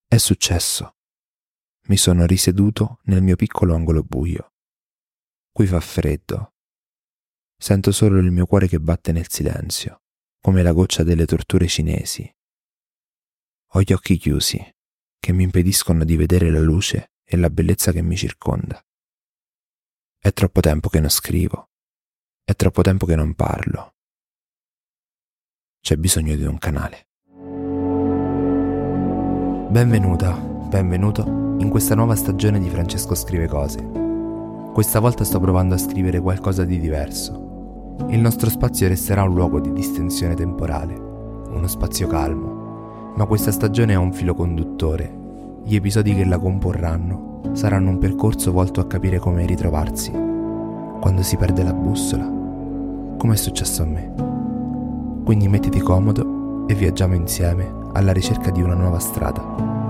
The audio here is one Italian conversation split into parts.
È successo. Mi sono riseduto nel mio piccolo angolo buio. Qui fa freddo. Sento solo il mio cuore che batte nel silenzio, come la goccia delle torture cinesi. Ho gli occhi chiusi, che mi impediscono di vedere la luce e la bellezza che mi circonda. È troppo tempo che non scrivo. È troppo tempo che non parlo. C'è bisogno di un canale. Benvenuto in questa nuova stagione di Francesco Scrive Cose. Questa volta sto provando a scrivere qualcosa di diverso. Il nostro spazio resterà un luogo di distensione temporale, uno spazio calmo, ma questa stagione ha un filo conduttore. Gli episodi che la comporranno saranno un percorso volto a capire come ritrovarsi quando si perde la bussola, come è successo a me. Quindi mettiti comodo e viaggiamo insieme alla ricerca di una nuova strada.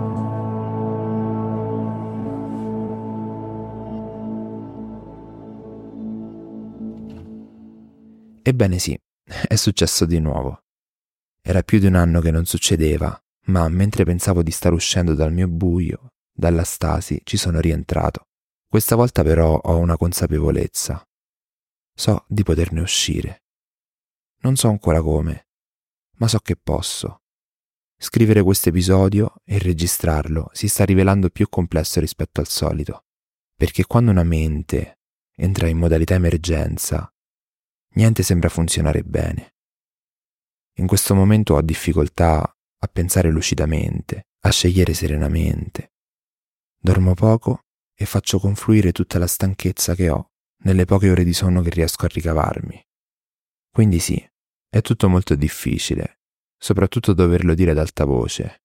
Ebbene sì, è successo di nuovo. Era più di un anno che non succedeva, ma mentre pensavo di star uscendo dal mio buio, dalla stasi, ci sono rientrato. Questa volta però ho una consapevolezza. So di poterne uscire. Non so ancora come, ma so che posso. Scrivere questo episodio e registrarlo si sta rivelando più complesso rispetto al solito, perché quando una mente entra in modalità emergenza, niente sembra funzionare bene. In questo momento ho difficoltà a pensare lucidamente, a scegliere serenamente. Dormo poco e faccio confluire tutta la stanchezza che ho nelle poche ore di sonno che riesco a ricavarmi. Quindi sì, è tutto molto difficile. Soprattutto doverlo dire ad alta voce.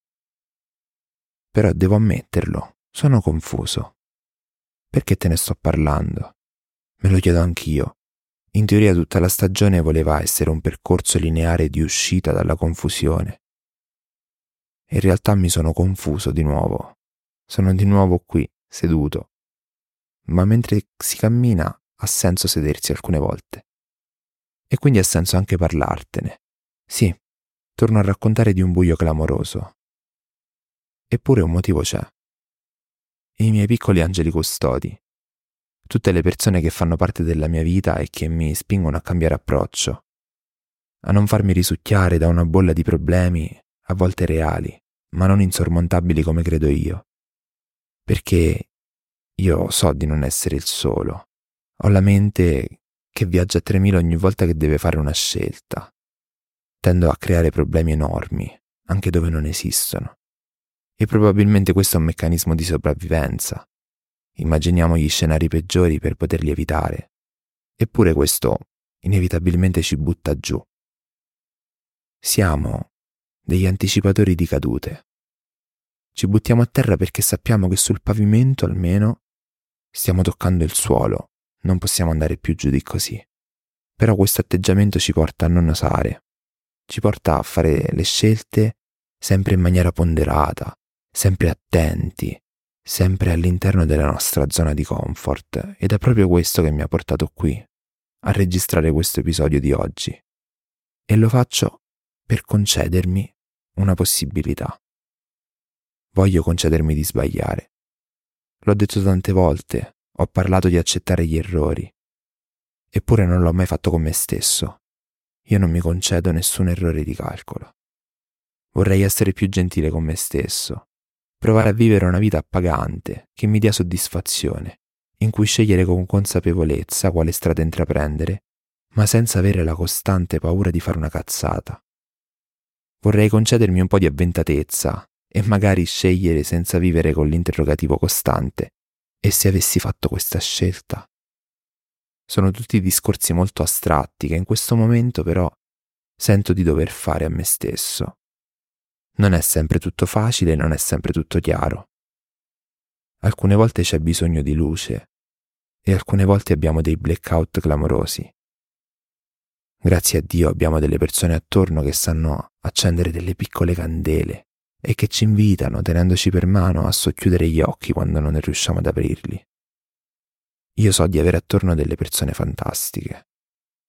Però devo ammetterlo, sono confuso. Perché te ne sto parlando? Me lo chiedo anch'io. In teoria tutta la stagione voleva essere un percorso lineare di uscita dalla confusione. In realtà mi sono confuso di nuovo. Sono di nuovo qui, seduto. Ma mentre si cammina ha senso sedersi alcune volte. E quindi ha senso anche parlartene. Sì. Torno a raccontare di un buio clamoroso. Eppure un motivo c'è. I miei piccoli angeli custodi. Tutte le persone che fanno parte della mia vita e che mi spingono a cambiare approccio. A non farmi risucchiare da una bolla di problemi, a volte reali, ma non insormontabili come credo io. Perché io so di non essere il solo. Ho la mente che viaggia a 3000 ogni volta che deve fare una scelta. Tendo a creare problemi enormi, anche dove non esistono. E probabilmente questo è un meccanismo di sopravvivenza. Immaginiamo gli scenari peggiori per poterli evitare. Eppure questo inevitabilmente ci butta giù. Siamo degli anticipatori di cadute. Ci buttiamo a terra perché sappiamo che sul pavimento almeno stiamo toccando il suolo, non possiamo andare più giù di così. Però questo atteggiamento ci porta a non osare. Ci porta a fare le scelte sempre in maniera ponderata, sempre attenti, sempre all'interno della nostra zona di comfort, ed è proprio questo che mi ha portato qui, a registrare questo episodio di oggi. E lo faccio per concedermi una possibilità. Voglio concedermi di sbagliare. L'ho detto tante volte, ho parlato di accettare gli errori, eppure non l'ho mai fatto con me stesso. Io non mi concedo nessun errore di calcolo. Vorrei essere più gentile con me stesso, provare a vivere una vita appagante, che mi dia soddisfazione, in cui scegliere con consapevolezza quale strada intraprendere, ma senza avere la costante paura di fare una cazzata. Vorrei concedermi un po' di avventatezza e magari scegliere senza vivere con l'interrogativo costante. E se avessi fatto questa scelta? Sono tutti discorsi molto astratti che in questo momento però sento di dover fare a me stesso. Non è sempre tutto facile, non è sempre tutto chiaro. Alcune volte c'è bisogno di luce e alcune volte abbiamo dei blackout clamorosi. Grazie a Dio abbiamo delle persone attorno che sanno accendere delle piccole candele e che ci invitano, tenendoci per mano, a socchiudere gli occhi quando non riusciamo ad aprirli. Io so di avere attorno delle persone fantastiche.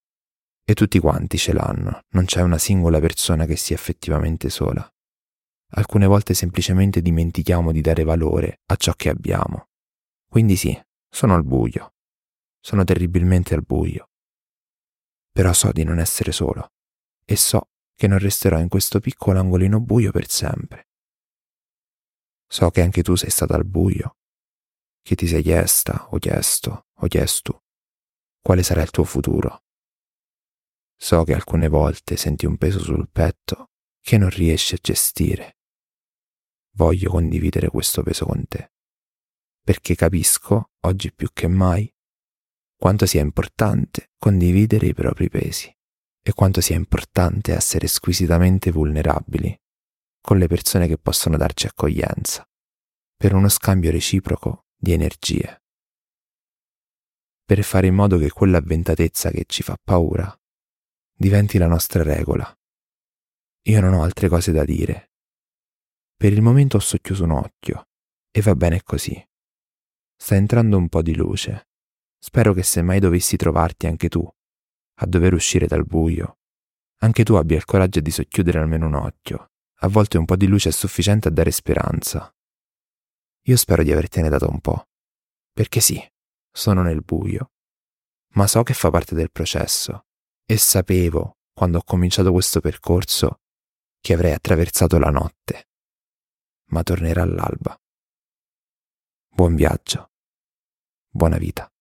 E tutti quanti ce l'hanno, non c'è una singola persona che sia effettivamente sola. Alcune volte semplicemente dimentichiamo di dare valore a ciò che abbiamo. Quindi sì, sono al buio. Sono terribilmente al buio. Però so di non essere solo e so che non resterò in questo piccolo angolino buio per sempre. So che anche tu sei stata al buio, che ti sei chiesta o chiesto quale sarà il tuo futuro. So che alcune volte senti un peso sul petto che non riesci a gestire. Voglio condividere questo peso con te, perché capisco, oggi più che mai, quanto sia importante condividere i propri pesi e quanto sia importante essere squisitamente vulnerabili con le persone che possono darci accoglienza, per uno scambio reciproco di energie, per fare in modo che quell'avventatezza che ci fa paura diventi la nostra regola. Io non ho altre cose da dire. Per il momento ho socchiuso un occhio e va bene così. Sta entrando un po' di luce. Spero che se mai dovessi trovarti anche tu a dover uscire dal buio, anche tu abbia il coraggio di socchiudere almeno un occhio. A volte un po' di luce è sufficiente a dare speranza. Io spero di avertene dato un po', perché sì, sono nel buio, ma so che fa parte del processo e sapevo, quando ho cominciato questo percorso, che avrei attraversato la notte, ma tornerà all'alba. Buon viaggio, buona vita.